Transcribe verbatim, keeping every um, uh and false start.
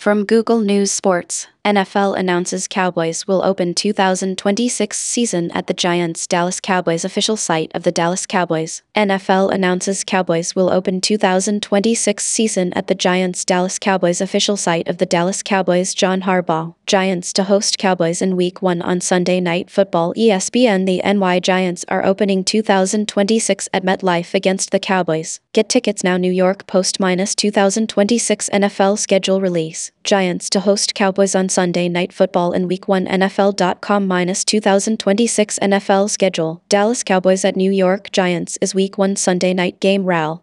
From Google News Sports, N F L announces Cowboys will open two thousand twenty-six season at the Giants' Dallas Cowboys official site of the Dallas Cowboys. N F L announces Cowboys will open two thousand twenty-six season at the Giants' Dallas Cowboys official site of the Dallas Cowboys. John Harbaugh. Giants to host Cowboys in Week one on Sunday Night Football. E S P N. The N Y Giants are opening two thousand twenty-six at MetLife against the Cowboys. Get tickets now. New York Post minus two thousand twenty-six N F L schedule release. Giants to host Cowboys on Sunday Night Football in Week one. N F L dot com minus two thousand twenty-six N F L schedule. Dallas Cowboys at New York Giants is Week one Sunday night game. R A L.